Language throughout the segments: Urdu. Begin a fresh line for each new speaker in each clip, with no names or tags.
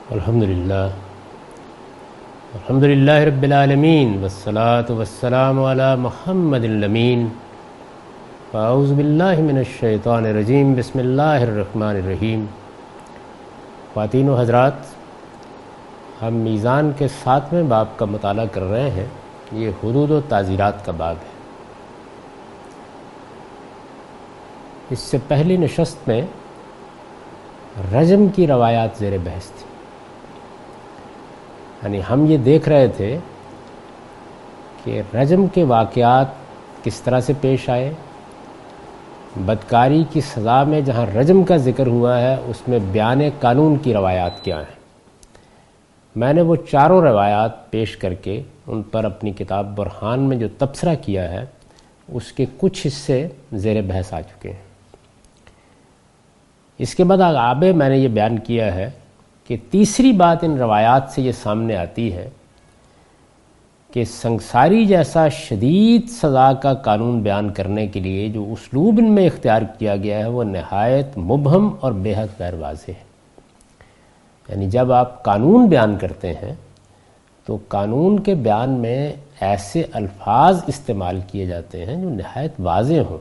الحمدللہ رب العالمین والصلاة والسلام علی محمد الامین اعوذ باللہ من الشیطان الرجیم بسم اللہ الرحمن الرحیم۔ خواتین و حضرات، ہم میزان کے 7ویں باب کا مطالعہ کر رہے ہیں۔ یہ حدود و تعزیرات کا باب ہے۔ اس سے پہلی نشست میں رجم کی روایات زیر بحث تھی، یعنی ہم یہ دیکھ رہے تھے کہ رجم کے واقعات کس طرح سے پیش آئے، بدکاری کی سزا میں جہاں رجم کا ذکر ہوا ہے اس میں بیان قانون کی روایات کیا ہیں۔ میں نے وہ چاروں روایات پیش کر کے ان پر اپنی کتاب برہان میں جو تبصرہ کیا ہے اس کے کچھ حصے زیر بحث آ چکے ہیں۔ اس کے بعد آگے میں نے یہ بیان کیا ہے کہ تیسری بات ان روایات سے یہ سامنے آتی ہے کہ سنگساری جیسا شدید سزا کا قانون بیان کرنے کے لیے جو اسلوب ان میں اختیار کیا گیا ہے وہ نہایت مبہم اور بے حد غیر واضح ہے۔ یعنی جب آپ قانون بیان کرتے ہیں تو قانون کے بیان میں ایسے الفاظ استعمال کیے جاتے ہیں جو نہایت واضح ہوں۔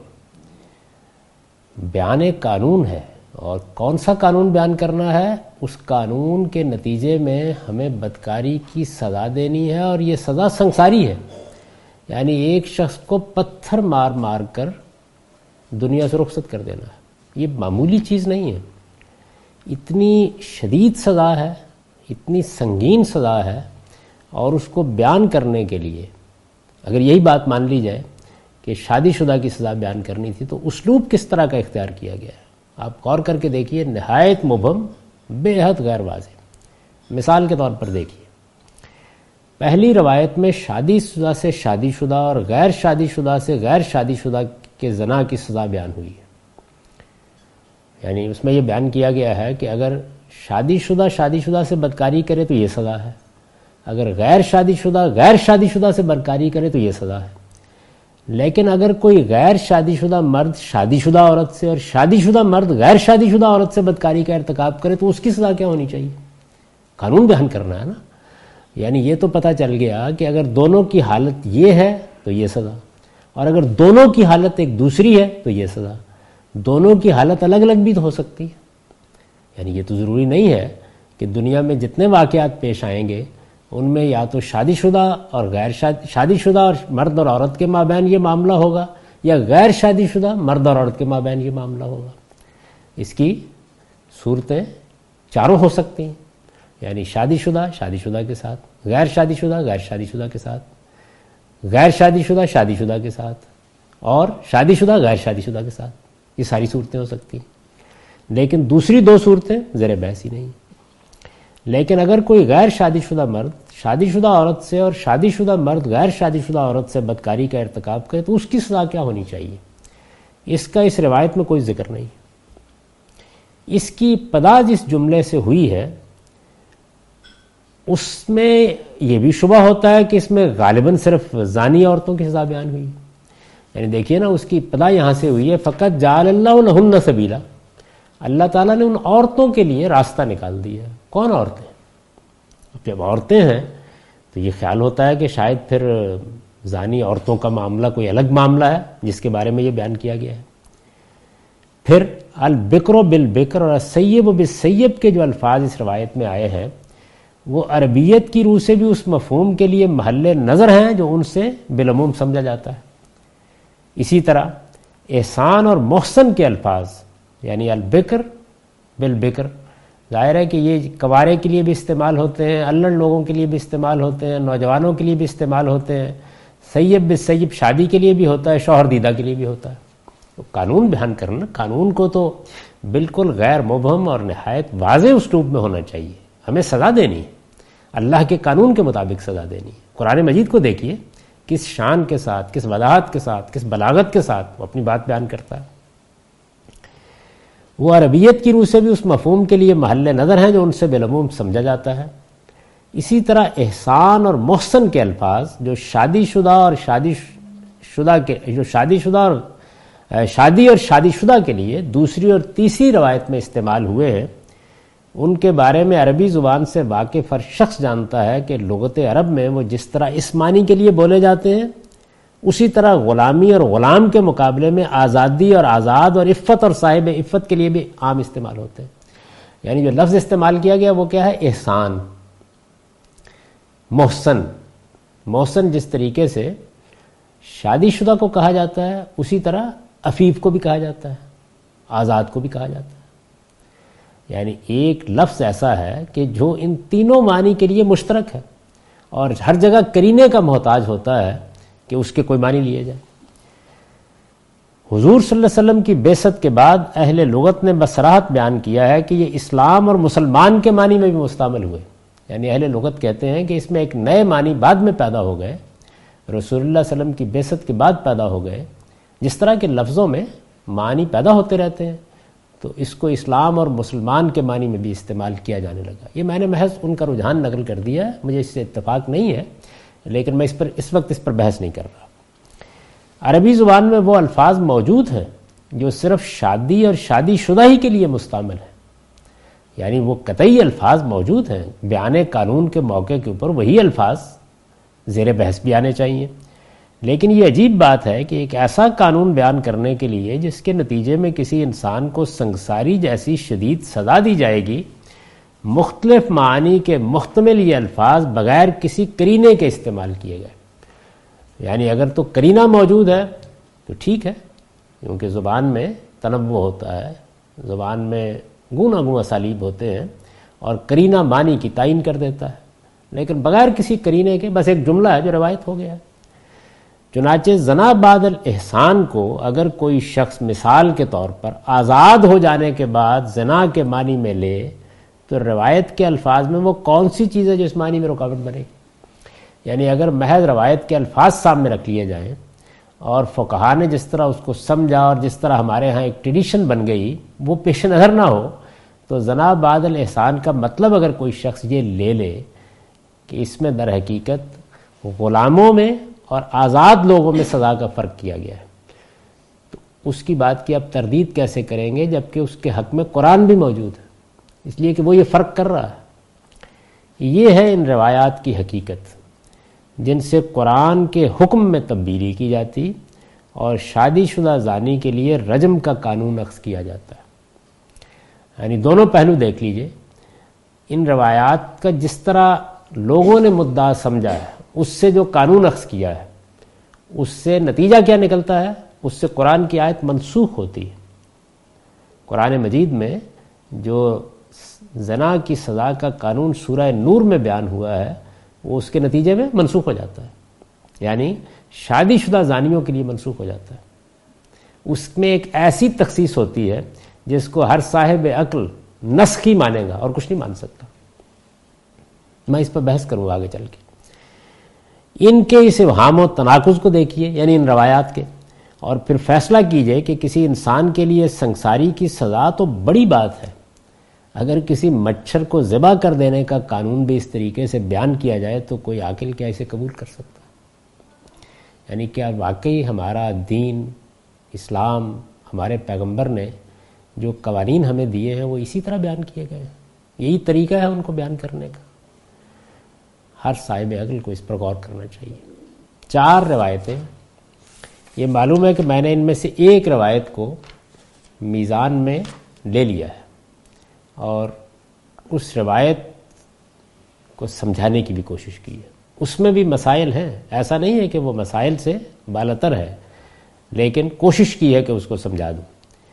بیان قانون ہے، اور کون سا قانون بیان کرنا ہے؟ اس قانون کے نتیجے میں ہمیں بدکاری کی سزا دینی ہے، اور یہ سزا سنگساری ہے، یعنی ایک شخص کو پتھر مار مار کر دنیا سے رخصت کر دینا ہے۔ یہ معمولی چیز نہیں ہے، اتنی شدید سزا ہے، اتنی سنگین سزا ہے، اور اس کو بیان کرنے کے لیے اگر یہی بات مان لی جائے کہ شادی شدہ کی سزا بیان کرنی تھی تو اسلوب کس طرح کا اختیار کیا گیا ہے آپ غور کر کے دیکھیے، نہایت مبہم، بے حد غیر واضح۔ مثال کے طور پر دیکھیے، پہلی روایت میں شادی شدہ سے شادی شدہ اور غیر شادی شدہ سے غیر شادی شدہ کے زنا کی سزا بیان ہوئی ہے۔ یعنی اس میں یہ بیان کیا گیا ہے کہ اگر شادی شدہ سے بدکاری کرے تو یہ سزا ہے، اگر غیر شادی شدہ سے بدکاری کرے تو یہ سزا ہے۔ لیکن اگر کوئی غیر شادی شدہ مرد شادی شدہ عورت سے اور شادی شدہ مرد غیر شادی شدہ عورت سے بدکاری کا ارتکاب کرے تو اس کی سزا کیا ہونی چاہیے؟ قانون بیان کرنا ہے نا۔ یعنی یہ تو پتہ چل گیا کہ اگر دونوں کی حالت یہ ہے تو یہ سزا، اور اگر دونوں کی حالت ایک دوسری ہے تو یہ سزا۔ دونوں کی حالت الگ الگ بھی تو ہو سکتی ہے۔ یعنی یہ تو ضروری نہیں ہے کہ دنیا میں جتنے واقعات پیش آئیں گے ان میں یا تو شادی شدہ اور غیر شادی شدہ اور مرد اور عورت کے مابین یہ معاملہ ہوگا، یا غیر شادی شدہ مرد اور عورت کے مابین یہ معاملہ ہوگا۔ اس کی صورتیں چاروں ہو سکتی ہیں، یعنی شادی شدہ کے ساتھ، غیر شادی شدہ کے ساتھ، غیر شادی شدہ کے ساتھ، اور شادی شدہ غیر شادی شدہ کے ساتھ۔ یہ ساری صورتیں ہو سکتی ہیں، لیکن دوسری دو صورتیں زیر بحث ہی نہیں۔ لیکن اگر کوئی غیر شادی شدہ مرد شادی شدہ عورت سے اور شادی شدہ مرد غیر شادی شدہ عورت سے بدکاری کا ارتکاب کرے تو اس کی سزا کیا ہونی چاہیے؟ اس کا اس روایت میں کوئی ذکر نہیں۔ اس کی ابتدا جس جملے سے ہوئی ہے اس میں یہ بھی شبہ ہوتا ہے کہ اس میں غالباً صرف زانی عورتوں کی سزا بیان ہوئی۔ یعنی دیکھیے نا، اس کی ابتدا یہاں سے ہوئی ہے، فقط جعل اللہ لہن سبیلا، اللہ تعالیٰ نے ان عورتوں کے لیے راستہ نکال دیا۔ کون عورتیں؟ جب عورتیں ہیں تو یہ خیال ہوتا ہے کہ شاید پھر زانی عورتوں کا معاملہ کوئی الگ معاملہ ہے جس کے بارے میں یہ بیان کیا گیا ہے۔ پھر البکر بالبکر اور السیب بالسیب کے جو الفاظ اس روایت میں آئے ہیں وہ عربیت کی روح سے بھی اس مفہوم کے لیے محل نظر ہیں جو ان سے بالعموم سمجھا جاتا ہے۔ اسی طرح احسان اور محسن کے الفاظ، یعنی البکر بالبکر، ظاہر ہے کہ یہ کوارے کے لیے بھی استعمال ہوتے ہیں، الڑ لوگوں کے لیے بھی استعمال ہوتے ہیں، نوجوانوں کے لیے بھی استعمال ہوتے ہیں۔ سیب بالسیب شادی کے لیے بھی ہوتا ہے، شوہر دیدہ کے لیے بھی ہوتا ہے۔ تو قانون بیان کرنا، قانون کو تو بالکل غیر مبہم اور نہایت واضح اسلوب میں ہونا چاہیے۔ ہمیں سزا دینی ہے، اللہ کے قانون کے مطابق سزا دینی ہے۔ قرآن مجید کو دیکھیے کس شان کے ساتھ، کس وضاحت کے ساتھ، کس بلاغت کے ساتھ وہ اپنی بات بیان کرتا ہے۔ وہ عربیت کی روح سے بھی اس مفہوم کے لیے محل نظر ہیں جو ان سے بالعموم سمجھا جاتا ہے۔ اسی طرح احسان اور محسن کے الفاظ جو شادی اور شادی شدہ کے لیے دوسری اور تیسری روایت میں استعمال ہوئے ہیں، ان کے بارے میں عربی زبان سے واقف ہر شخص جانتا ہے کہ لغت عرب میں وہ جس طرح اس معنی کے لیے بولے جاتے ہیں اسی طرح غلامی اور غلام کے مقابلے میں آزادی اور آزاد اور عفت اور صاحب عفت کے لیے بھی عام استعمال ہوتے ہیں. یعنی جو لفظ استعمال کیا گیا وہ کیا ہے؟ احسان. محسن. محسن جس طریقے سے شادی شدہ کو کہا جاتا ہے اسی طرح عفیف کو بھی کہا جاتا ہے، آزاد کو بھی کہا جاتا ہے. یعنی ایک لفظ ایسا ہے کہ جو ان تینوں معنی کے لیے مشترک ہے اور ہر جگہ کرینے کا محتاج ہوتا ہے کہ اس کے کوئی معنی لیے جائے. حضور صلی اللہ علیہ وسلم کی بعثت کے بعد اہل لغت نے بصراحت بیان کیا ہے کہ یہ اسلام اور مسلمان کے معنی میں بھی مستعمل ہوئے. یعنی اہل لغت کہتے ہیں کہ اس میں ایک نئے معنی بعد میں پیدا ہو گئے، رسول اللہ صلی اللہ علیہ وسلم کی بعثت کے بعد پیدا ہو گئے. جس طرح کے لفظوں میں معنی پیدا ہوتے رہتے ہیں تو اس کو اسلام اور مسلمان کے معنی میں بھی استعمال کیا جانے لگا. یہ میں نے محض ان کا رجحان نقل کر دیا ہے، مجھے اس سے اتفاق نہیں ہے، لیکن میں اس وقت اس پر بحث نہیں کر رہا. عربی زبان میں وہ الفاظ موجود ہیں جو صرف شادی اور شادی شدہ ہی کے لیے مستعمل ہیں. یعنی وہ قطعی الفاظ موجود ہیں، بیان قانون کے موقع کے اوپر وہی الفاظ زیر بحث بھی آنے چاہیے. لیکن یہ عجیب بات ہے کہ ایک ایسا قانون بیان کرنے کے لیے جس کے نتیجے میں کسی انسان کو سنگساری جیسی شدید سزا دی جائے گی، مختلف معانی کے محتمل یہ الفاظ بغیر کسی کرینے کے استعمال کیے گئے. یعنی اگر تو کرینہ موجود ہے تو ٹھیک ہے، کیونکہ زبان میں تنوع ہوتا ہے، زبان میں گوناگوں اسالیب ہوتے ہیں اور کرینہ معنی کی تعین کر دیتا ہے. لیکن بغیر کسی کرینے کے بس ایک جملہ ہے جو روایت ہو گیا ہے. چنانچہ زنا بعد الاحسان کو اگر کوئی شخص مثال کے طور پر آزاد ہو جانے کے بعد زنا کے معنی میں لے تو روایت کے الفاظ میں وہ کون سی چیز ہے جو اس معنی میں رکاوٹ بنے گی؟ یعنی اگر محض روایت کے الفاظ سامنے رکھ لیے جائیں اور فقہا نے جس طرح اس کو سمجھا اور جس طرح ہمارے ہاں ایک ٹریڈیشن بن گئی وہ پیش نظر نہ ہو، تو زنا بعد الاحسان کا مطلب اگر کوئی شخص یہ لے لے کہ اس میں در حقیقت غلاموں میں اور آزاد لوگوں میں سزا کا فرق کیا گیا ہے، تو اس کی بات کی اب تردید کیسے کریں گے جبکہ اس کے حق میں قرآن بھی موجود ہے؟ اس لیے کہ وہ یہ فرق کر رہا ہے. یہ ہے ان روایات کی حقیقت جن سے قرآن کے حکم میں تبدیلی کی جاتی اور شادی شدہ زانی کے لیے رجم کا قانون اخذ کیا جاتا ہے. یعنی دونوں پہلو دیکھ لیجئے. ان روایات کا جس طرح لوگوں نے مدعا سمجھا ہے اس سے جو قانون اخذ کیا ہے اس سے نتیجہ کیا نکلتا ہے؟ اس سے قرآن کی آیت منسوخ ہوتی ہے. قرآن مجید میں جو زنا کی سزا کا قانون سورہ نور میں بیان ہوا ہے وہ اس کے نتیجے میں منسوخ ہو جاتا ہے. یعنی شادی شدہ زانیوں کے لیے منسوخ ہو جاتا ہے. اس میں ایک ایسی تخصیص ہوتی ہے جس کو ہر صاحب عقل نسخی مانے گا اور کچھ نہیں مان سکتا. میں اس پر بحث کروں گا آگے چل کے. ان کے اس ابہام و تناقض کو دیکھیے، یعنی ان روایات کے، اور پھر فیصلہ کیجئے کہ کسی انسان کے لیے سنگساری کی سزا تو بڑی بات ہے، اگر کسی مچھر کو ذبح کر دینے کا قانون بھی اس طریقے سے بیان کیا جائے تو کوئی عاقل کیا اسے قبول کر سکتا؟ یعنی کیا واقعی ہمارا دین اسلام، ہمارے پیغمبر نے جو قوانین ہمیں دیے ہیں وہ اسی طرح بیان کیے گئے ہیں؟ یہی طریقہ ہے ان کو بیان کرنے کا؟ ہر صاحب عقل کو اس پر غور کرنا چاہیے. 4 روایتیں، یہ معلوم ہے کہ میں نے ان میں سے ایک روایت کو میزان میں لے لیا ہے اور اس روایت کو سمجھانے کی بھی کوشش کی ہے. اس میں بھی مسائل ہیں، ایسا نہیں ہے کہ وہ مسائل سے بالاتر ہے، لیکن کوشش کی ہے کہ اس کو سمجھا دوں.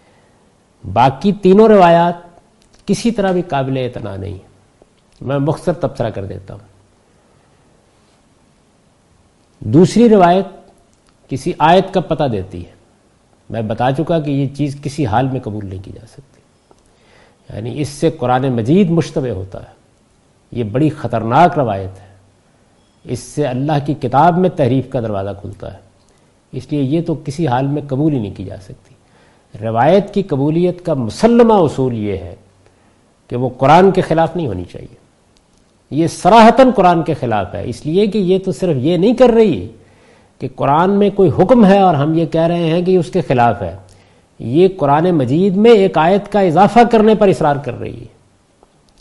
باقی تینوں روایات کسی طرح بھی قابل اعتنا نہیں. میں مختصر تبصرہ کر دیتا ہوں. دوسری روایت کسی آیت کا پتہ دیتی ہے. میں بتا چکا کہ یہ چیز کسی حال میں قبول نہیں کی جا سکتی. یعنی اس سے قرآن مجید مشتبہ ہوتا ہے. یہ بڑی خطرناک روایت ہے. اس سے اللہ کی کتاب میں تحریف کا دروازہ کھلتا ہے. اس لیے یہ تو کسی حال میں قبول ہی نہیں کی جا سکتی. روایت کی قبولیت کا مسلمہ اصول یہ ہے کہ وہ قرآن کے خلاف نہیں ہونی چاہیے. یہ صراحتاً قرآن کے خلاف ہے، اس لیے کہ یہ تو صرف یہ نہیں کر رہی کہ قرآن میں کوئی حکم ہے اور ہم یہ کہہ رہے ہیں کہ یہ اس کے خلاف ہے. یہ قرآن مجید میں ایک آیت کا اضافہ کرنے پر اصرار کر رہی ہے.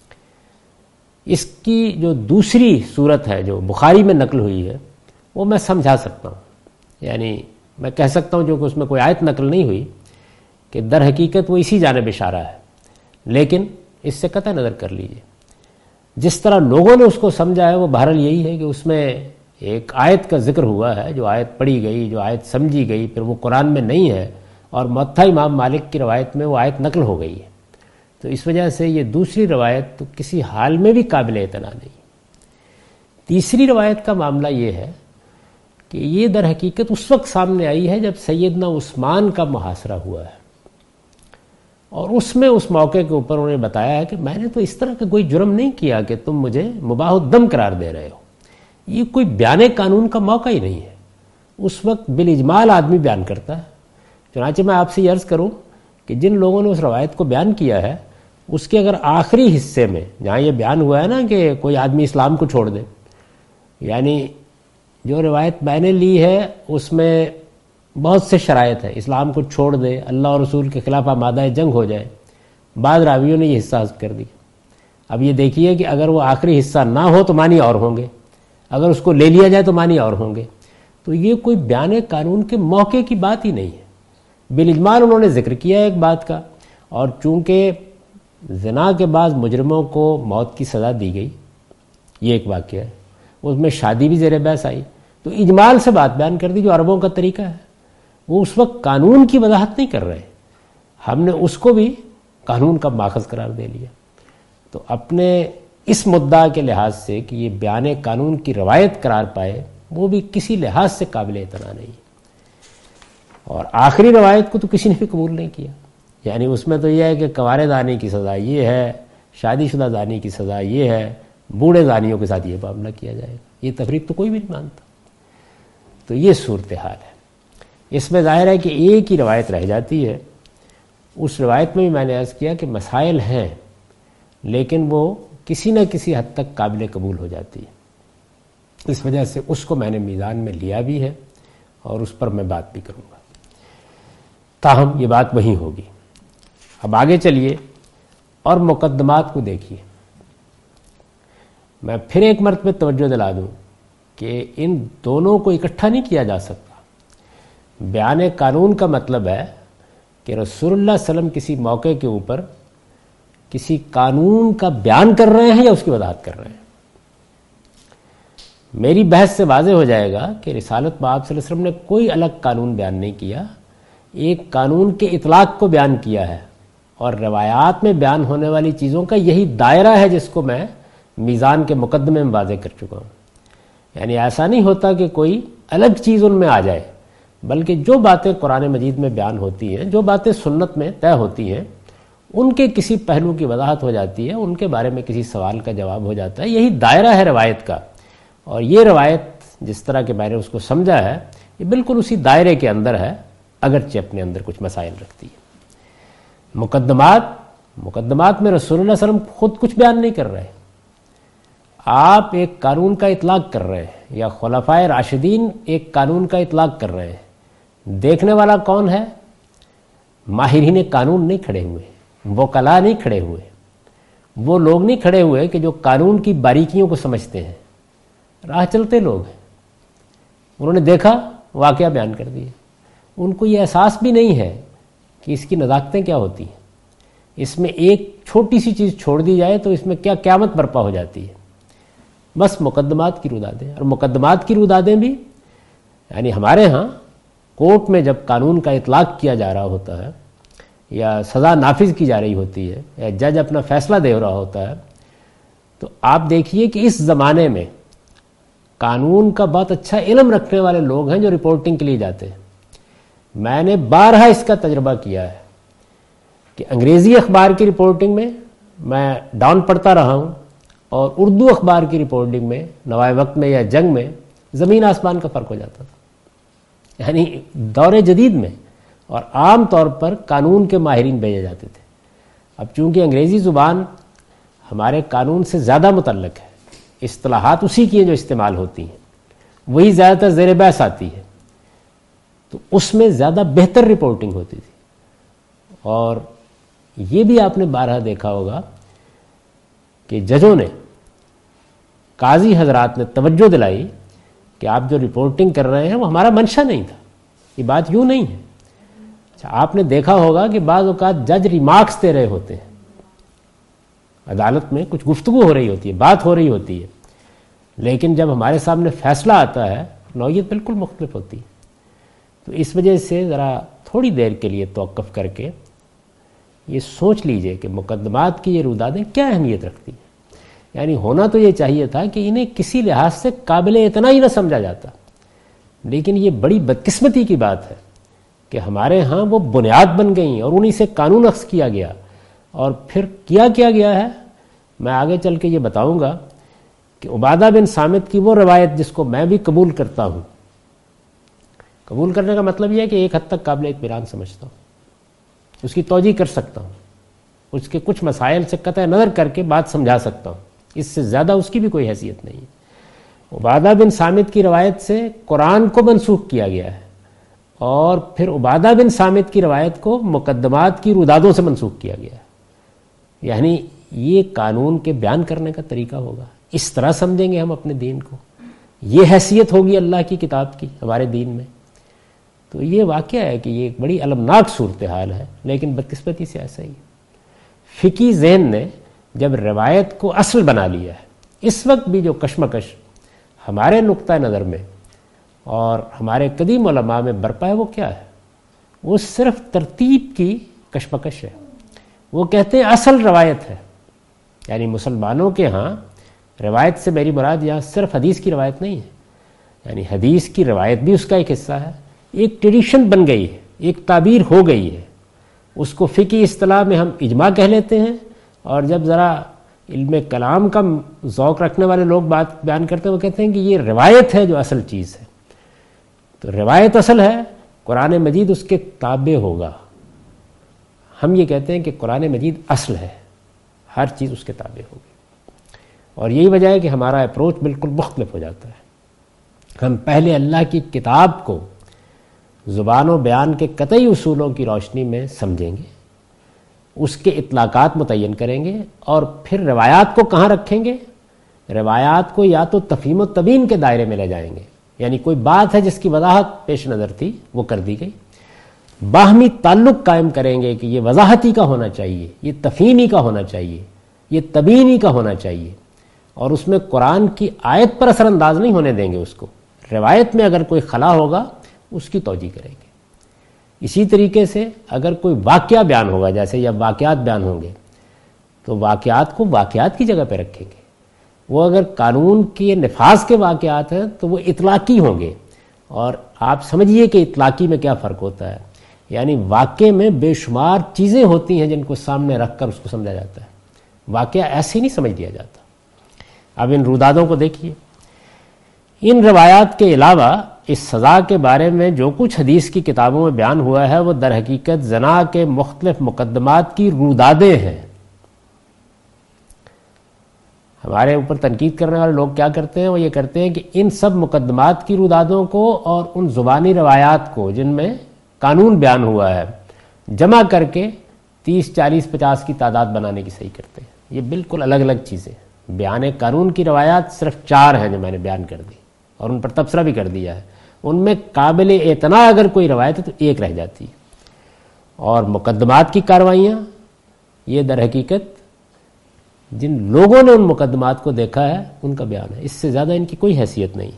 اس کی جو دوسری صورت ہے جو بخاری میں نقل ہوئی ہے وہ میں سمجھا سکتا ہوں، یعنی میں کہہ سکتا ہوں جو کہ اس میں کوئی آیت نقل نہیں ہوئی کہ در حقیقت وہ اسی جانب اشارہ ہے، لیکن اس سے قطع نظر کر لیجئے جس طرح لوگوں نے اس کو سمجھا ہے وہ بہرحال یہی ہے کہ اس میں ایک آیت کا ذکر ہوا ہے، جو آیت پڑھی گئی، جو آیت سمجھی گئی، پھر وہ قرآن میں نہیں ہے اور موطا امام مالک کی روایت میں وہ آیت نقل ہو گئی ہے، تو اس وجہ سے یہ دوسری روایت تو کسی حال میں بھی قابل اعتنا نہیں۔ تیسری روایت کا معاملہ یہ ہے کہ یہ در حقیقت اس وقت سامنے آئی ہے جب سیدنا عثمان کا محاصرہ ہوا ہے، اور اس میں اس موقع کے اوپر انہوں نے بتایا ہے کہ میں نے تو اس طرح کا کوئی جرم نہیں کیا کہ تم مجھے مباح الدم قرار دے رہے ہو، یہ کوئی بیان قانون کا موقع ہی نہیں ہے۔ اس وقت بالاجمال آدمی بیان کرتا ہے۔ چنانچہ میں آپ سے یہ عرض کروں کہ جن لوگوں نے اس روایت کو بیان کیا ہے اس کے اگر آخری حصے میں جہاں یہ بیان ہوا ہے نا کہ کوئی آدمی اسلام کو چھوڑ دے، یعنی جو روایت میں نے لی ہے اس میں بہت سے شرائط ہیں، اسلام کو چھوڑ دے، اللہ اور رسول کے خلاف آمادہ جنگ ہو جائے، بعض راویوں نے یہ حصہ حذف کر دیا۔ اب یہ دیکھیے کہ اگر وہ آخری حصہ نہ ہو تو معنی اور ہوں گے، اگر اس کو لے لیا جائے تو معنی اور ہوں گے، تو یہ کوئی بیان قانون کے موقع کی بات ہی نہیں ہے۔ بالاجمال انہوں نے ذکر کیا ایک بات کا، اور چونکہ زنا کے بعض مجرموں کو موت کی سزا دی گئی، یہ ایک واقعہ ہے، اس میں شادی بھی زیر بحث آئی، تو اجمال سے بات بیان کر دی جو عربوں کا طریقہ ہے۔ وہ اس وقت قانون کی وضاحت نہیں کر رہے، ہم نے اس کو بھی قانون کا ماخذ قرار دے لیا۔ تو اپنے اس مدعا کے لحاظ سے کہ یہ بیان قانون کی روایت قرار پائے وہ بھی کسی لحاظ سے قابل اعتنا نہیں، اور آخری روایت کو تو کسی نے بھی قبول نہیں کیا، یعنی اس میں تو یہ ہے کہ کنوارے زانی کی سزا یہ ہے، شادی شدہ زانی کی سزا یہ ہے، بوڑھے زانیوں کے ساتھ یہ معاملہ کیا جائے گا، یہ تفریق تو کوئی بھی نہیں مانتا۔ تو یہ صورتحال ہے۔ اس میں ظاہر ہے کہ ایک ہی روایت رہ جاتی ہے، اس روایت میں بھی میں نے عرض کیا کہ مسائل ہیں لیکن وہ کسی نہ کسی حد تک قابل قبول ہو جاتی ہے، اس وجہ سے اس کو میں نے میزان میں لیا بھی ہے اور اس پر میں بات بھی کروں گا، تاہم یہ بات وہیں ہوگی۔ اب آگے چلیے اور مقدمات کو دیکھیے۔ میں پھر ایک مرتبہ توجہ دلا دوں کہ ان دونوں کو اکٹھا نہیں کیا جا سکتا۔ بیان قانون کا مطلب ہے کہ رسول اللہ صلی اللہ علیہ وسلم کسی موقع کے اوپر کسی قانون کا بیان کر رہے ہیں یا اس کی وضاحت کر رہے ہیں۔ میری بحث سے واضح ہو جائے گا کہ رسالت میں آپ صلی اللہ علیہ وسلم نے کوئی الگ قانون بیان نہیں کیا، ایک قانون کے اطلاق کو بیان کیا ہے، اور روایات میں بیان ہونے والی چیزوں کا یہی دائرہ ہے جس کو میں میزان کے مقدمے میں واضح کر چکا ہوں۔ یعنی ایسا نہیں ہوتا کہ کوئی الگ چیز ان میں آ جائے، بلکہ جو باتیں قرآن مجید میں بیان ہوتی ہیں، جو باتیں سنت میں طے ہوتی ہیں، ان کے کسی پہلو کی وضاحت ہو جاتی ہے، ان کے بارے میں کسی سوال کا جواب ہو جاتا ہے، یہی دائرہ ہے روایت کا۔ اور یہ روایت جس طرح کہ میں نے اس کو سمجھا ہے یہ بالکل اسی دائرے کے اندر ہے، اگرچہ اپنے اندر کچھ مسائل رکھتی ہے۔ مقدمات میں رسول اللہ صلی اللہ علیہ وسلم خود کچھ بیان نہیں کر رہے، آپ ایک قانون کا اطلاق کر رہے ہیں، یا خلفائے راشدین ایک قانون کا اطلاق کر رہے ہیں۔ دیکھنے والا کون ہے؟ ماہرین قانون نہیں کھڑے ہوئے، وکلاء نہیں کھڑے ہوئے، وہ لوگ نہیں کھڑے ہوئے کہ جو قانون کی باریکیوں کو سمجھتے ہیں، راہ چلتے لوگ ہیں۔ انہوں نے دیکھا، واقعہ بیان کر دیے، ان کو یہ احساس بھی نہیں ہے کہ اس کی نزاکتیں کیا ہوتی ہیں، اس میں ایک چھوٹی سی چیز چھوڑ دی جائے تو اس میں کیا قیامت برپا ہو جاتی ہے۔ بس مقدمات کی رودادیں، اور مقدمات کی رودادیں بھی یعنی ہمارے ہاں کورٹ میں جب قانون کا اطلاق کیا جا رہا ہوتا ہے یا سزا نافذ کی جا رہی ہوتی ہے یا جج اپنا فیصلہ دے رہا ہوتا ہے، تو آپ دیکھیے کہ اس زمانے میں قانون کا بہت اچھا علم رکھنے والے لوگ ہیں جو رپورٹنگ کے لیے جاتے ہیں۔ میں نے بارہا اس کا تجربہ کیا ہے کہ انگریزی اخبار کی رپورٹنگ میں ڈاؤن پڑھتا رہا ہوں، اور اردو اخبار کی رپورٹنگ میں نوائے وقت میں یا جنگ میں زمین آسمان کا فرق ہو جاتا تھا۔ یعنی دور جدید میں اور عام طور پر قانون کے ماہرین بھیجے جاتے تھے۔ اب چونکہ انگریزی زبان ہمارے قانون سے زیادہ متعلق ہے، اصطلاحات اسی کی ہیں جو استعمال ہوتی ہیں، وہی زیادہ تر زیر بحث آتی ہے، تو اس میں زیادہ بہتر رپورٹنگ ہوتی تھی۔ اور یہ بھی آپ نے بارہا دیکھا ہوگا کہ ججوں نے قاضی حضرات نے توجہ دلائی کہ آپ جو رپورٹنگ کر رہے ہیں وہ ہمارا منشا نہیں تھا، یہ بات یوں نہیں ہے۔ اچھا، آپ نے دیکھا ہوگا کہ بعض اوقات جج ریمارکس دے رہے ہوتے ہیں، عدالت میں کچھ گفتگو ہو رہی ہوتی ہے، بات ہو رہی ہوتی ہے، لیکن جب ہمارے سامنے فیصلہ آتا ہے نوعیت بالکل مختلف ہوتی ہے۔ تو اس وجہ سے ذرا تھوڑی دیر کے لیے توقف کر کے یہ سوچ لیجئے کہ مقدمات کی یہ رودادیں کیا اہمیت رکھتی ہیں۔ یعنی ہونا تو یہ چاہیے تھا کہ انہیں کسی لحاظ سے قابل اتنا ہی نہ سمجھا جاتا، لیکن یہ بڑی بدقسمتی کی بات ہے کہ ہمارے ہاں وہ بنیاد بن گئیں اور انہی سے قانون اخذ کیا گیا، اور پھر کیا گیا ہے میں آگے چل کے یہ بتاؤں گا کہ عبادہ بن صامت کی وہ روایت جس کو میں بھی قبول کرتا ہوں، قبول کرنے کا مطلب یہ ہے کہ ایک حد تک قابل اطمینان سمجھتا ہوں، اس کی توجیہ کر سکتا ہوں، اس کے کچھ مسائل سے قطع نظر کر کے بات سمجھا سکتا ہوں، اس سے زیادہ اس کی بھی کوئی حیثیت نہیں ہے۔ عبادہ بن صامت کی روایت سے قرآن کو منسوخ کیا گیا ہے، اور پھر عبادہ بن صامت کی روایت کو مقدمات کی رودادوں سے منسوخ کیا گیا ہے۔ یعنی یہ قانون کے بیان کرنے کا طریقہ ہوگا، اس طرح سمجھیں گے ہم اپنے دین کو، یہ حیثیت ہوگی اللہ کی کتاب کی ہمارے دین میں۔ تو یہ واقعہ ہے کہ یہ ایک بڑی المناک صورتحال ہے، لیکن بدقسمتی سے ایسا ہی ہے۔ فقی ذہن نے جب روایت کو اصل بنا لیا ہے، اس وقت بھی جو کشمکش ہمارے نقطہ نظر میں اور ہمارے قدیم علماء میں برپا ہے وہ کیا ہے؟ وہ صرف ترتیب کی کشمکش ہے۔ وہ کہتے ہیں اصل روایت ہے، یعنی مسلمانوں کے ہاں روایت سے میری مراد یہاں صرف حدیث کی روایت نہیں ہے، یعنی حدیث کی روایت بھی اس کا ایک حصہ ہے، ایک ٹریڈیشن بن گئی ہے، ایک تعبیر ہو گئی ہے، اس کو فقہی اصطلاح میں ہم اجماع کہہ لیتے ہیں، اور جب ذرا علم کلام کا ذوق رکھنے والے لوگ بات بیان کرتے ہیں وہ کہتے ہیں کہ یہ روایت ہے جو اصل چیز ہے۔ تو روایت اصل ہے، قرآن مجید اس کے تابع ہوگا۔ ہم یہ کہتے ہیں کہ قرآن مجید اصل ہے، ہر چیز اس کے تابع ہوگی، اور یہی وجہ ہے کہ ہمارا اپروچ بالکل مختلف ہو جاتا ہے۔ ہم پہلے اللہ کی کتاب کو زبان و بیان کے قطعی اصولوں کی روشنی میں سمجھیں گے، اس کے اطلاقات متعین کریں گے، اور پھر روایات کو کہاں رکھیں گے؟ روایات کو یا تو تفہیم و تبیین کے دائرے میں لے جائیں گے، یعنی کوئی بات ہے جس کی وضاحت پیش نظر تھی وہ کر دی گئی، باہمی تعلق قائم کریں گے کہ یہ وضاحتی کا ہونا چاہیے، یہ تفہیمی کا ہونا چاہیے، یہ تبیینی کا ہونا چاہیے، اور اس میں قرآن کی آیت پر اثر انداز نہیں ہونے دیں گے اس کو، روایت میں اگر کوئی خلا ہوگا اس کی توجیہ کریں گے۔ اسی طریقے سے اگر کوئی واقعہ بیان ہوگا، جیسے یا واقعات بیان ہوں گے، تو واقعات کو واقعات کی جگہ پہ رکھیں گے۔ وہ اگر قانون کے نفاذ کے واقعات ہیں تو وہ اطلاقی ہوں گے، اور آپ سمجھیے کہ اطلاقی میں کیا فرق ہوتا ہے، یعنی واقعے میں بے شمار چیزیں ہوتی ہیں جن کو سامنے رکھ کر اس کو سمجھا جاتا ہے، واقعہ ایسے نہیں سمجھ لیا جاتا۔ اب ان رودادوں کو دیکھیے، ان روایات کے علاوہ اس سزا کے بارے میں جو کچھ حدیث کی کتابوں میں بیان ہوا ہے وہ در حقیقت زنا کے مختلف مقدمات کی رودادیں ہیں۔ ہمارے اوپر تنقید کرنے والے لوگ کیا کرتے ہیں؟ وہ یہ کرتے ہیں کہ ان سب مقدمات کی رودادوں کو اور ان زبانی روایات کو جن میں قانون بیان ہوا ہے جمع کر کے 30، 40، 50 کی تعداد بنانے کی صحیح کرتے ہیں۔ یہ بالکل الگ الگ چیزیں۔ بیان قانون کی روایات صرف 4 ہیں جو میں نے بیان کر دی، اور ان پر تبصرہ بھی کر دیا ہے، ان میں قابل اعتنا اگر کوئی روایت ہے تو 1 رہ جاتی ہے، اور مقدمات کی کارروائیاں یہ در حقیقت جن لوگوں نے ان مقدمات کو دیکھا ہے ان کا بیان ہے، اس سے زیادہ ان کی کوئی حیثیت نہیں۔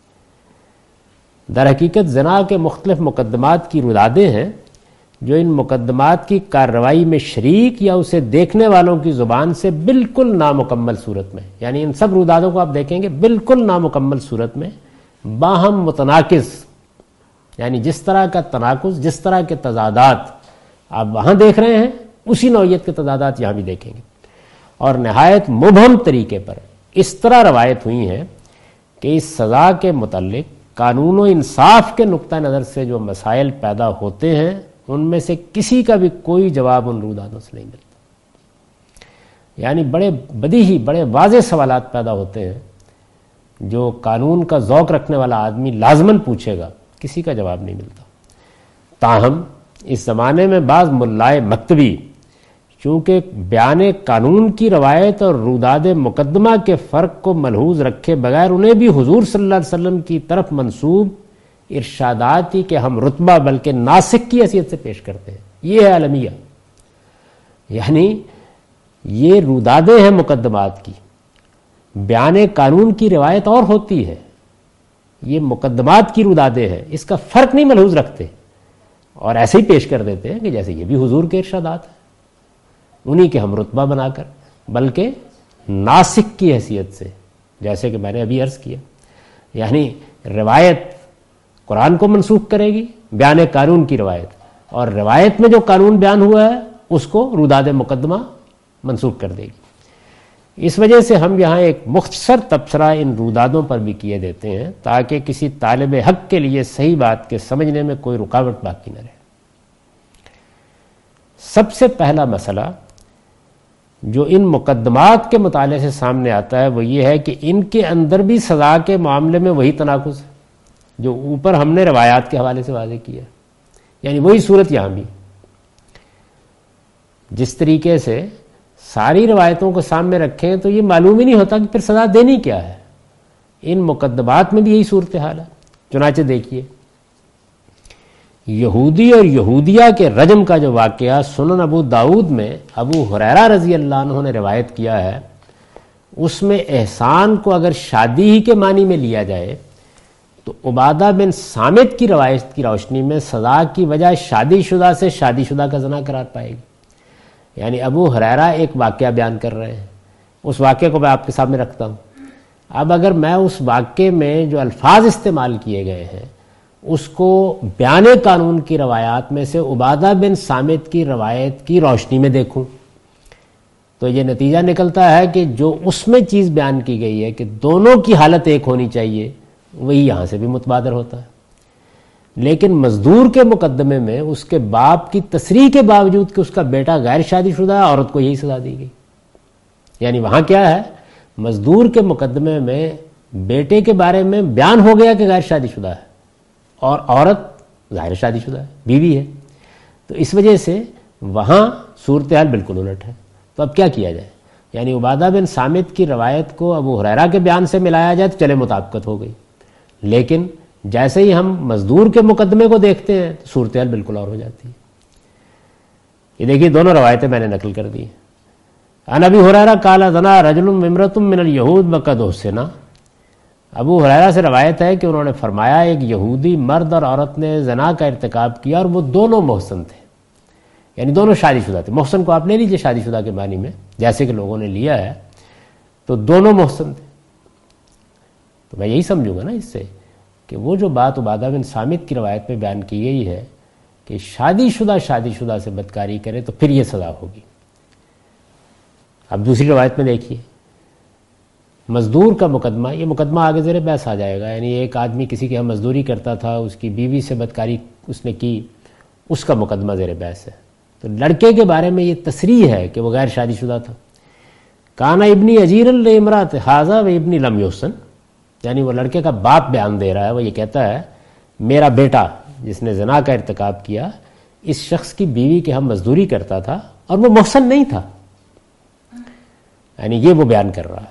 در حقیقت زنا کے مختلف مقدمات کی رودادیں ہیں جو ان مقدمات کی کارروائی میں شریک یا اسے دیکھنے والوں کی زبان سے بالکل نامکمل صورت میں، یعنی ان سب رودادوں کو آپ دیکھیں گے بالکل نامکمل صورت میں باہم متناقض، یعنی جس طرح کا تناقض، جس طرح کے تضادات آپ وہاں دیکھ رہے ہیں اسی نوعیت کے تضادات یہاں بھی دیکھیں گے، اور نہایت مبہم طریقے پر اس طرح روایت ہوئی ہیں کہ اس سزا کے متعلق قانون و انصاف کے نقطہ نظر سے جو مسائل پیدا ہوتے ہیں ان میں سے کسی کا بھی کوئی جواب ان رودادوں سے نہیں ملتا۔ یعنی بڑے بدیہی، بڑے واضح سوالات پیدا ہوتے ہیں جو قانون کا ذوق رکھنے والا آدمی لازماً پوچھے گا، کسی کا جواب نہیں ملتا۔ تاہم اس زمانے میں بعض ملائے مکتبی چونکہ بیان قانون کی روایت اور روداد مقدمہ کے فرق کو ملحوظ رکھے بغیر انہیں بھی حضور صلی اللہ علیہ وسلم کی طرف منسوب ارشادات ہی کہ ہم رتبہ بلکہ ناسخ کی حیثیت سے پیش کرتے ہیں. یہ ہے المیہ، یعنی یہ رودادیں ہیں مقدمات کی. بیان قانون کی روایت اور ہوتی ہے، یہ مقدمات کی رودادیں ہیں، اس کا فرق نہیں ملحوظ رکھتے اور ایسے ہی پیش کر دیتے ہیں کہ جیسے یہ بھی حضور کے ارشادات ہیں، انہی کے ہم رتبہ بنا کر، بلکہ ناسخ کی حیثیت سے، جیسے کہ میں نے ابھی عرض کیا. یعنی روایت قرآن کو منسوخ کرے گی، بیان قانون کی روایت، اور روایت میں جو قانون بیان ہوا ہے اس کو روداد مقدمہ منسوخ کر دے گی. اس وجہ سے ہم یہاں ایک مختصر تبصرہ ان رودادوں پر بھی کیے دیتے ہیں تاکہ کسی طالب حق کے لیے صحیح بات کے سمجھنے میں کوئی رکاوٹ باقی نہ رہے. سب سے پہلا مسئلہ جو ان مقدمات کے مطالعے سے سامنے آتا ہے وہ یہ ہے کہ ان کے اندر بھی سزا کے معاملے میں وہی تناقض ہے جو اوپر ہم نے روایات کے حوالے سے واضح کیا، یعنی وہی صورت یہاں بھی. جس طریقے سے ساری روایتوں کو سامنے رکھیں تو یہ معلوم ہی نہیں ہوتا کہ پھر سزا دینی کیا ہے. ان مقدمات میں بھی یہی صورتحال ہے. چنانچہ دیکھیے، یہودی اور یہودیہ کے رجم کا جو واقعہ سنن ابو داؤد میں ابو ہریرہ رضی اللہ عنہ نے روایت کیا ہے، اس میں احسان کو اگر شادی ہی کے معنی میں لیا جائے تو عبادہ بن صامت کی روایت کی روشنی میں سزا کی وجہ شادی شدہ سے شادی شدہ کا زنا قرار پائے گی. یعنی ابو ہریرہ ایک واقعہ بیان کر رہے ہیں، اس واقعے کو میں آپ کے سامنے رکھتا ہوں. اب اگر میں اس واقعے میں جو الفاظ استعمال کیے گئے ہیں اس کو بیان قانون کی روایات میں سے عبادہ بن صامت کی روایت کی روشنی میں دیکھوں تو یہ نتیجہ نکلتا ہے کہ جو اس میں چیز بیان کی گئی ہے کہ دونوں کی حالت ایک ہونی چاہیے، وہی یہاں سے بھی متبادر ہوتا ہے. لیکن مزدور کے مقدمے میں اس کے باپ کی تصریح کے باوجود کہ اس کا بیٹا غیر شادی شدہ ہے، عورت کو یہی سزا دی گئی. یعنی وہاں کیا ہے، مزدور کے مقدمے میں بیٹے کے بارے میں بیان ہو گیا کہ غیر شادی شدہ ہے اور عورت ظاہر شادی شدہ ہے، بیوی ہے. تو اس وجہ سے وہاں صورتحال بالکل الٹ ہے. تو اب کیا کیا جائے؟ یعنی عبادہ بن صامت کی روایت کو ابو ہریرہ کے بیان سے ملایا جائے تو چلے مطابقت ہو گئی، لیکن جیسے ہی ہم مزدور کے مقدمے کو دیکھتے ہیں تو صورتحال بالکل اور ہو جاتی ہے. یہ دیکھیے دونوں روایتیں میں نے نقل کر دی. عن ابی ہریرہ قال زنا رجل وامرأة من اليہود وقد احسنا. ابو ہریرہ سے روایت ہے کہ انہوں نے فرمایا ایک یہودی مرد اور عورت نے زنا کا ارتکاب کیا اور وہ دونوں محسن تھے، یعنی دونوں شادی شدہ تھے. محسن کو آپ لے لیجئے شادی شدہ کے معنی میں جیسے کہ لوگوں نے لیا ہے، تو دونوں محسن تھے. تو میں یہی سمجھوں گا نا اس سے کہ وہ جو بات عبادہ بن صامت کی روایت میں بیان کی گئی ہے کہ شادی شدہ سے بدکاری کرے تو پھر یہ سزا ہوگی. اب دوسری روایت میں دیکھیے، مزدور کا مقدمہ، یہ مقدمہ آگے زیر بحث آ جائے گا. یعنی ایک آدمی کسی کے ہاں مزدوری کرتا تھا، اس کی بیوی سے بدکاری اس نے کی، اس کا مقدمہ زیر بحث ہے. تو لڑکے کے بارے میں یہ تصریح ہے کہ وہ غیر شادی شدہ تھا. کانا ابنی اجیر لامرأۃ ھذا و ابنی لم یحسن، یعنی وہ لڑکے کا باپ بیان دے رہا ہے، وہ یہ کہتا ہے میرا بیٹا جس نے زنا کا ارتکاب کیا اس شخص کی بیوی کے ہم مزدوری کرتا تھا اور وہ محسن نہیں تھا. یعنی یہ وہ بیان کر رہا ہے.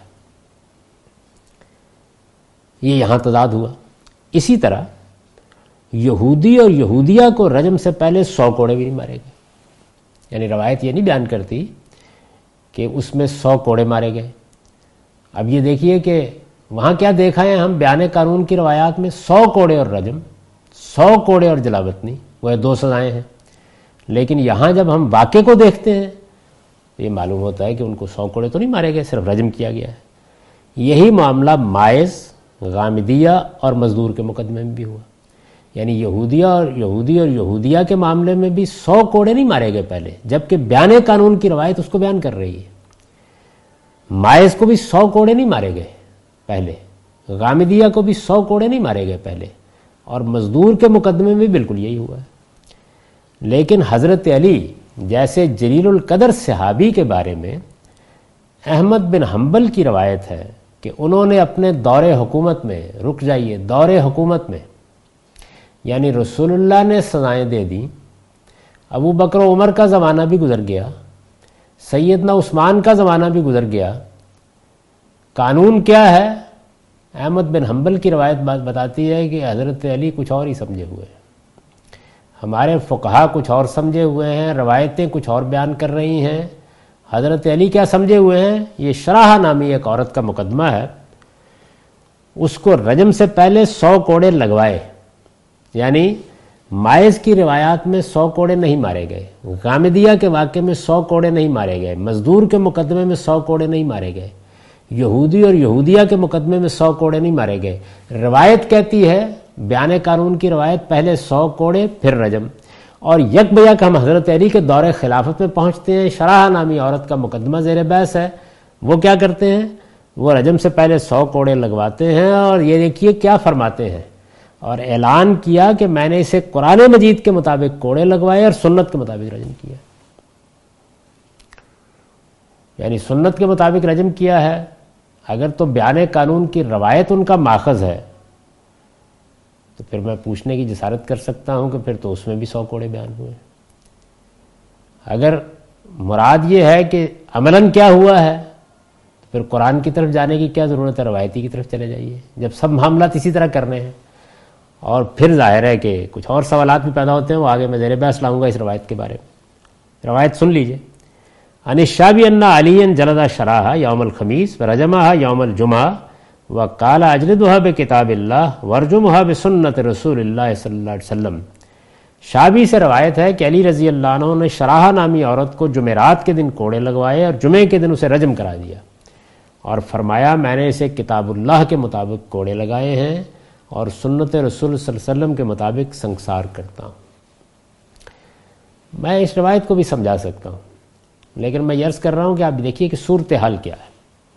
یہ یہاں تضاد ہوا. اسی طرح یہودی اور یہودیہ کو رجم سے پہلے 100 کوڑے بھی نہیں مارے گئے. یعنی روایت یہ نہیں بیان کرتی کہ اس میں 100 کوڑے مارے گئے. اب یہ دیکھیے کہ وہاں کیا دیکھا ہے ہم بیان قانون کی روایات میں 100 کوڑے اور رجم، 100 کوڑے اور جلاوطنی، وہ 2 سزائیں ہیں. لیکن یہاں جب ہم واقعے کو دیکھتے ہیں تو یہ معلوم ہوتا ہے کہ ان کو 100 کوڑے تو نہیں مارے گئے، صرف رجم کیا گیا ہے. یہی معاملہ ماعز، غامدیہ اور مزدور کے مقدمے میں بھی ہوا. یعنی یہودی اور یہودیہ کے معاملے میں بھی 100 کوڑے نہیں مارے گئے پہلے، جبکہ بیان قانون کی روایت اس کو بیان کر رہی ہے. ماعز کو بھی 100 کوڑے نہیں مارے گئے پہلے، غامدیہ کو بھی 100 کوڑے نہیں مارے گئے پہلے، اور مزدور کے مقدمے میں بالکل یہی ہوا ہے. لیکن حضرت علی جیسے جلیل القدر صحابی کے بارے میں احمد بن حنبل کی روایت ہے کہ انہوں نے اپنے دور حکومت میں، رک جائیے، دور حکومت میں، یعنی رسول اللہ نے سزائیں دے دیں، ابو بکر و عمر کا زمانہ بھی گزر گیا، سیدنا عثمان کا زمانہ بھی گزر گیا. قانون کیا ہے؟ احمد بن حنبل کی روایت بات بتاتی ہے کہ حضرت علی کچھ اور ہی سمجھے ہوئے ہیں، ہمارے فقہا کچھ اور سمجھے ہوئے ہیں، روایتیں کچھ اور بیان کر رہی ہیں. حضرت علی کیا سمجھے ہوئے ہیں؟ یہ شراح نامی ایک عورت کا مقدمہ ہے، اس کو رجم سے پہلے 100 کوڑے لگوائے. یعنی مائز کی روایات میں 100 کوڑے نہیں مارے گئے، غامدیہ کے واقعے میں 100 کوڑے نہیں مارے گئے، مزدور کے مقدمے میں 100 کوڑے نہیں مارے گئے، یہودی اور یہودیہ کے مقدمے میں 100 کوڑے نہیں مارے گئے. روایت کہتی ہے، بیان قانون کی روایت، پہلے 100 کوڑے پھر رجم. اور یک بیک ہم حضرت علی کے دور خلافت میں پہنچتے ہیں. شراح نامی عورت کا مقدمہ زیر بحث ہے. وہ کیا کرتے ہیں؟ وہ رجم سے پہلے 100 کوڑے لگواتے ہیں، اور یہ دیکھیے کیا فرماتے ہیں، اور اعلان کیا کہ میں نے اسے قرآن مجید کے مطابق کوڑے لگوائے اور سنت کے مطابق رجم کیا. یعنی سنت کے مطابق رجم کیا ہے. اگر تو بیان قانون کی روایت ان کا ماخذ ہے تو پھر میں پوچھنے کی جسارت کر سکتا ہوں کہ پھر تو اس میں بھی 100 کوڑے بیان ہوئے. اگر مراد یہ ہے کہ عملاً کیا ہوا ہے تو پھر قرآن کی طرف جانے کی کیا ضرورت ہے، روایتی کی طرف چلے جائیے جب سب معاملات اسی طرح کرنے ہیں. اور پھر ظاہر ہے کہ کچھ اور سوالات بھی پیدا ہوتے ہیں، وہ آگے میں زیر بحث لاؤں گا اس روایت کے بارے میں. روایت سن لیجئے. ان الشابی ان علی جلد شراح یوم الخمیس ورجمہ یوم الجمعہ وقال اجلدها بکتاب اللہ ورجمها بسنت رسول اللہ صلی اللہ علیہ وسلم. شابی سے روایت ہے کہ علی رضی اللہ عنہ نے شراح نامی عورت کو جمعرات کے دن کوڑے لگوائے اور جمعے کے دن اسے رجم کرا دیا، اور فرمایا میں نے اسے کتاب اللہ کے مطابق کوڑے لگائے ہیں اور سنت رسول صلی اللہ علیہ وسلم کے مطابق سنگسار کرتا ہوں. میں اس روایت کو بھی سمجھا سکتا ہوں، لیکن میں یہ عرض کر رہا ہوں کہ آپ دیکھیے کہ صورتحال کیا ہے.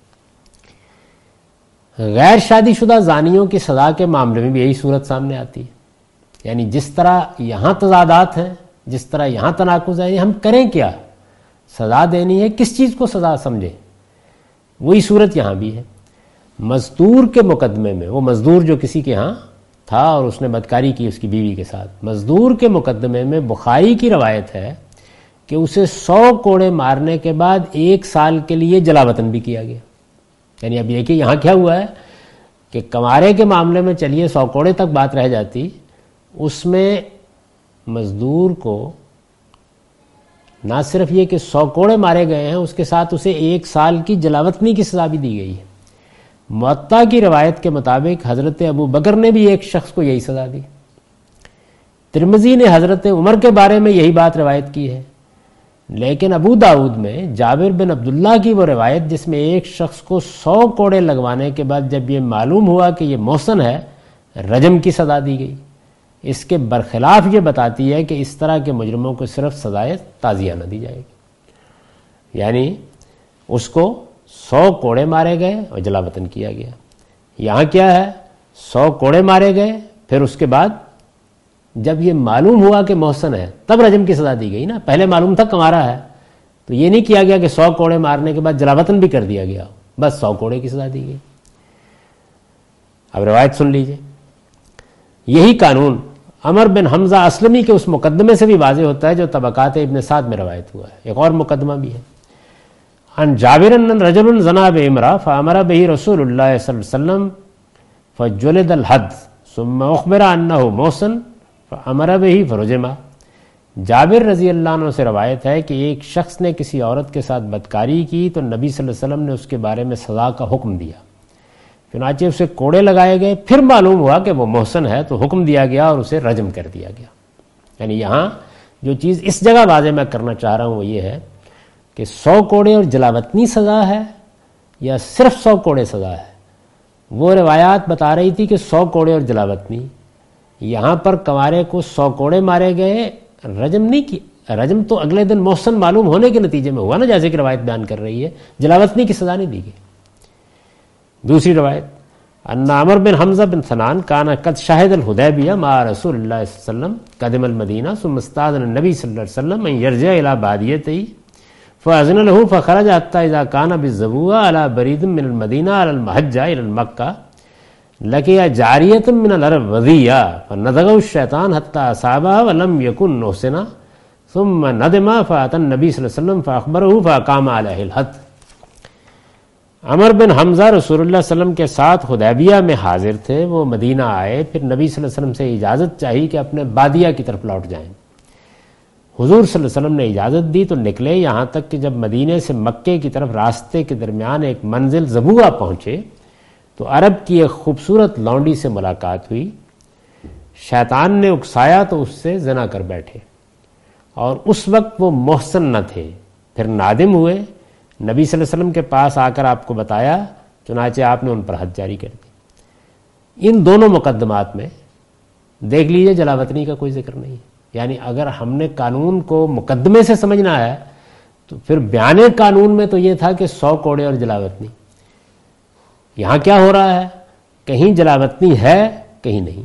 غیر شادی شدہ زانیوں کی سزا کے معاملے میں بھی یہی صورت سامنے آتی ہے. یعنی جس طرح یہاں تضادات ہیں، جس طرح یہاں تناقض ہے، ہم کریں کیا؟ سزا دینی ہے، کس چیز کو سزا سمجھیں؟ وہی صورت یہاں بھی ہے. مزدور کے مقدمے میں، وہ مزدور جو کسی کے ہاں تھا اور اس نے بدکاری کی اس کی بیوی کے ساتھ، مزدور کے مقدمے میں بخاری کی روایت ہے کہ اسے 100 کوڑے مارنے کے بعد 1 سال کے لیے جلا وطن بھی کیا گیا. یعنی اب دیکھیے یہاں کیا ہوا ہے کہ کمارے کے معاملے میں چلیے 100 کوڑے تک بات رہ جاتی، اس میں مزدور کو نہ صرف یہ کہ 100 کوڑے مارے گئے ہیں، اس کے ساتھ اسے 1 سال کی جلاوطنی کی سزا بھی دی گئی ہے. معطا کی روایت کے مطابق حضرت ابو بکر نے بھی ایک شخص کو یہی سزا دی. ترمذی نے حضرت عمر کے بارے میں یہی بات روایت کی ہے. لیکن ابو داؤد میں جابر بن عبداللہ کی وہ روایت جس میں ایک شخص کو 100 کوڑے لگوانے کے بعد جب یہ معلوم ہوا کہ یہ محسن ہے، رجم کی سزا دی گئی. اس کے برخلاف یہ بتاتی ہے کہ اس طرح کے مجرموں کو صرف سزائے تعزیہ نہ دی جائے گی. یعنی اس کو 100 کوڑے مارے گئے اور جلا وطن کیا گیا. یہاں کیا ہے؟ 100 کوڑے مارے گئے، پھر اس کے بعد جب یہ معلوم ہوا کہ محسن ہے تب رجم کی سزا دی گئی نا. پہلے معلوم تھا کمارا ہے، تو یہ نہیں کیا گیا کہ 100 کوڑے مارنے کے بعد جلا وطن بھی کر دیا گیا، بس 100 کوڑے کی سزا دی گئی. اب روایت سن لیجئے. یہی قانون عمر بن حمزہ اسلمی کے اس مقدمے سے بھی واضح ہوتا ہے جو طبقات ابن سعد میں روایت ہوا ہے. ایک اور مقدمہ بھی ہے. ان جابر ان رجل زنا بامرأة فامر به رسول اللہ صلی اللہ علیہ وسلم فجلد الحد ثم اخبر انه محسن فامر به فرجم. جابر رضی اللہ عنہ سے روایت ہے کہ ایک شخص نے کسی عورت کے ساتھ بدکاری کی تو نبی صلی اللہ علیہ وسلم نے اس کے بارے میں سزا کا حکم دیا. چنانچہ اسے کوڑے لگائے گئے، پھر معلوم ہوا کہ وہ محسن ہے تو حکم دیا گیا اور اسے رجم کر دیا گیا. یعنی یہاں جو چیز اس جگہ واضح میں کرنا چاہ رہا ہوں وہ یہ ہے کہ 100 کوڑے اور جلاوطنی سزا ہے یا صرف 100 کوڑے سزا ہے. وہ روایات بتا رہی تھی کہ 100 کوڑے اور جلاوطنی. یہاں پر کنوارے کو 100 کوڑے مارے گئے، رجم نہیں کی. رجم تو اگلے دن محسن معلوم ہونے کے نتیجے میں ہوا نا، جیسے کہ روایت بیان کر رہی ہے. جلاوطنی کی سزا نہیں دی گئی. دوسری روایت ان عمر بن حمزہ بن ثنان کان قد شاہد الحدیبیہ مع رسول اللہ صلی اللہ علیہ وسلم قدم المدینہ ثم استاذن النبی صلی اللہ علیہ وسلم ان یرجع الى بادیته فاذن له فخرج حتى اذا كان بالزبوة على بريد من المدینہ على المحجة الى المکہ لقي جاریة من العرب وضیہ فنزغه الشیطان حتى اصابها ولم يكن محسنا ثم ندم فأتى النبی صلی اللہ علیہ وسلم فأخبره فأقام عليه الحد۔ عمر بن حمزہ رسول اللہ صلی اللہ علیہ وسلم کے ساتھ حدیبیہ میں حاضر تھے، وہ مدینہ آئے، پھر نبی صلی اللہ علیہ وسلم سے اجازت چاہی کہ اپنے بادیہ کی طرف لوٹ جائیں۔ حضور صلی اللہ علیہ وسلم نے اجازت دی تو نکلے، یہاں تک کہ جب مدینے سے مکے کی طرف راستے کے درمیان ایک منزل زبوہ پہنچے تو عرب کی ایک خوبصورت لونڈی سے ملاقات ہوئی۔ شیطان نے اکسایا تو اس سے زنا کر بیٹھے، اور اس وقت وہ محسن نہ تھے، پھر نادم ہوئے، نبی صلی اللہ علیہ وسلم کے پاس آ کر آپ کو بتایا، چنانچہ آپ نے ان پر حد جاری کر دی۔ ان دونوں مقدمات میں دیکھ لیجئے جلاوطنی کا کوئی ذکر نہیں ہے۔ یعنی اگر ہم نے قانون کو مقدمے سے سمجھنا ہے تو پھر بیان قانون میں تو یہ تھا کہ 100 کوڑے اور جلاوطنی۔ یہاں کیا ہو رہا ہے؟ کہیں جلاوطنی ہے، کہیں نہیں۔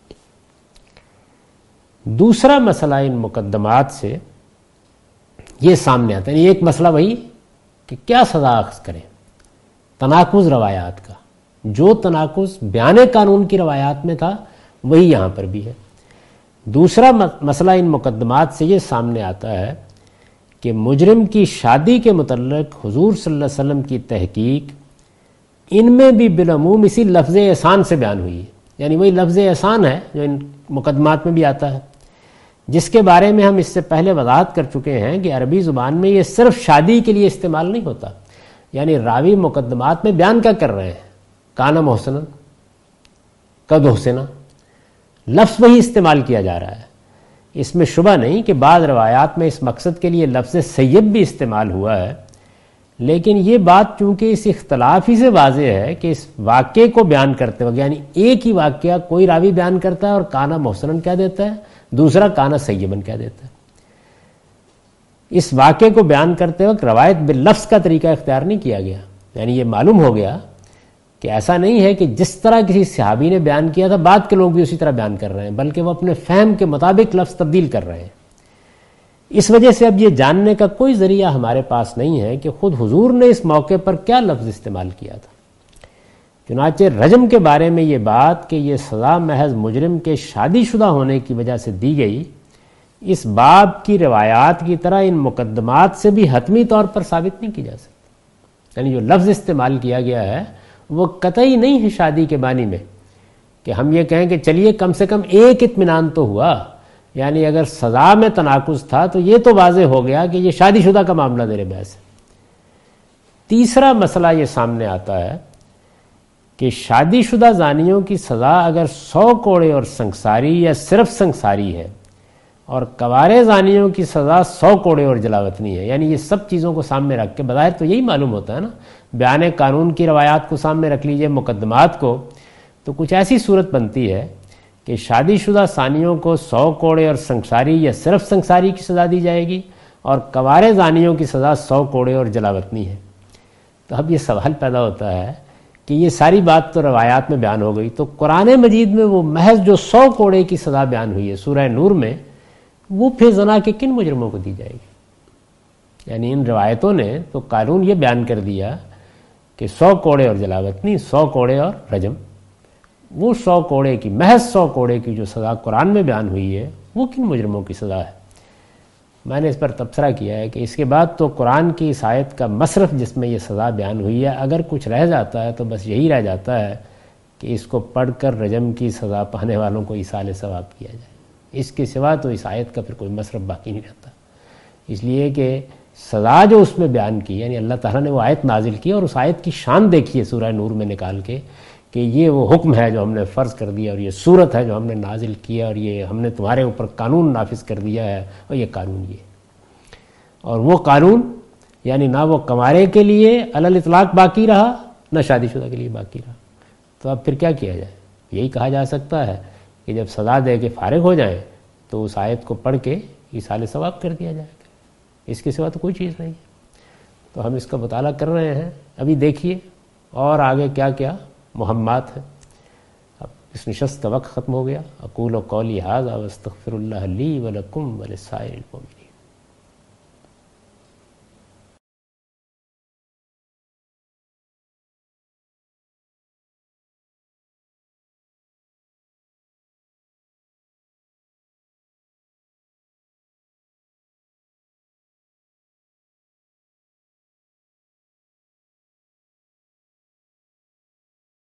دوسرا مسئلہ ان مقدمات سے یہ سامنے آتا ہے، ایک مسئلہ وہی کہ کیا سزا اخذ کریں، تناقض روایات کا۔ جو تناقض بیان قانون کی روایات میں تھا وہی یہاں پر بھی ہے۔ دوسرا مسئلہ ان مقدمات سے یہ سامنے آتا ہے کہ مجرم کی شادی کے متعلق حضور صلی اللہ علیہ وسلم کی تحقیق ان میں بھی بالعموم اسی لفظ احسان سے بیان ہوئی ہے، یعنی وہی لفظ احسان ہے جو ان مقدمات میں بھی آتا ہے، جس کے بارے میں ہم اس سے پہلے وضاحت کر چکے ہیں کہ عربی زبان میں یہ صرف شادی کے لیے استعمال نہیں ہوتا۔ یعنی راوی مقدمات میں بیان کیا کر رہے ہیں؟ کانا محسنا، قد حسنا، لفظ وہی استعمال کیا جا رہا ہے۔ اس میں شبہ نہیں کہ بعض روایات میں اس مقصد کے لیے لفظ سید بھی استعمال ہوا ہے، لیکن یہ بات چونکہ اس اختلاف ہی سے واضح ہے کہ اس واقعے کو بیان کرتے وقت، یعنی ایک ہی واقعہ کوئی راوی بیان کرتا ہے اور کانا محسنن کہہ دیتا ہے، دوسرا کانا سیبن کہہ دیتا ہے۔ اس واقعے کو بیان کرتے وقت روایت باللفظ کا طریقہ اختیار نہیں کیا گیا، یعنی یہ معلوم ہو گیا کہ ایسا نہیں ہے کہ جس طرح کسی صحابی نے بیان کیا تھا بعد کے لوگ بھی اسی طرح بیان کر رہے ہیں، بلکہ وہ اپنے فہم کے مطابق لفظ تبدیل کر رہے ہیں۔ اس وجہ سے اب یہ جاننے کا کوئی ذریعہ ہمارے پاس نہیں ہے کہ خود حضور نے اس موقع پر کیا لفظ استعمال کیا تھا۔ چنانچہ رجم کے بارے میں یہ بات کہ یہ سزا محض مجرم کے شادی شدہ ہونے کی وجہ سے دی گئی، اس باب کی روایات کی طرح ان مقدمات سے بھی حتمی طور پر ثابت نہیں کی جا سکتی۔ یعنی جو لفظ استعمال کیا گیا ہے وہ قطعی نہیں ہے شادی کے معنی میں کہ ہم یہ کہیں کہ چلیے کم سے کم ایک اطمینان تو ہوا، یعنی اگر سزا میں تناقض تھا تو یہ تو واضح ہو گیا کہ یہ شادی شدہ کا معاملہ زیر بحث ہے۔ تیسرا مسئلہ یہ سامنے آتا ہے کہ شادی شدہ زانیوں کی سزا اگر 100 کوڑے اور سنگساری یا صرف سنگساری ہے، اور کوارے زانیوں کی سزا 100 کوڑے اور جلاوطنی ہے، یعنی یہ سب چیزوں کو سامنے رکھ کے بظاہر تو یہی معلوم ہوتا ہے نا، بیان قانون کی روایات کو سامنے رکھ لیجئے، مقدمات کو، تو کچھ ایسی صورت بنتی ہے کہ شادی شدہ زانیوں کو 100 کوڑے اور سنگساری یا صرف سنگساری کی سزا دی جائے گی، اور کوارے زانیوں کی سزا 100 کوڑے اور جلاوطنی ہے۔ تو اب یہ سوال پیدا ہوتا ہے کہ یہ ساری بات تو روایات میں بیان ہو گئی، تو قرآن مجید میں وہ محض جو 100 کوڑے کی سزا بیان ہوئی ہے سورہ نور میں، وہ پھر زنا کے کن مجرموں کو دی جائے گی؟ یعنی ان روایتوں نے تو قانون یہ بیان کر دیا کہ 100 کوڑے اور جلاوطنی، 100 کوڑے اور رجم، وہ 100 کوڑے کی، محض 100 کوڑے کی جو سزا قرآن میں بیان ہوئی ہے وہ کن مجرموں کی سزا ہے؟ میں نے اس پر تبصرہ کیا ہے کہ اس کے بعد تو قرآن کی اس آیت کا مصرف جس میں یہ سزا بیان ہوئی ہے، اگر کچھ رہ جاتا ہے تو بس یہی رہ جاتا ہے کہ اس کو پڑھ کر رجم کی سزا پانے والوں کو ایصال ثواب کیا جائے۔ اس کے سوا تو اس آیت کا پھر کوئی مصرف باقی نہیں رہتا، اس لیے کہ سزا جو اس میں بیان کی، یعنی اللہ تعالیٰ نے وہ آیت نازل کی اور اس آیت کی شان دیکھیے سورہ نور میں نکال کے کہ یہ وہ حکم ہے جو ہم نے فرض کر دیا، اور یہ صورت ہے جو ہم نے نازل کیا، اور یہ ہم نے تمہارے اوپر قانون نافذ کر دیا ہے، اور یہ قانون یہ، اور وہ قانون یعنی نہ وہ کنوارے کے لیے علی الاطلاق باقی رہا نہ شادی شدہ کے لیے باقی رہا۔ تو اب پھر کیا کیا جائے؟ یہی کہا جا سکتا ہے کہ جب سزا دے کے فارغ ہو جائیں تو اس آیت کو پڑھ کے ایصال ثواب کر دیا جائے گا، اس کے سوا تو کوئی چیز نہیں ہے۔ تو ہم اس کا مطالعہ کر رہے ہیں، ابھی دیکھیے اور آگے کیا کیا مہمات ہیں۔ اب اس نشست کا وقت ختم ہو گیا۔ اقول قولی ھذا واستغفر اللہ لی ولکم ولسائر المؤمنین۔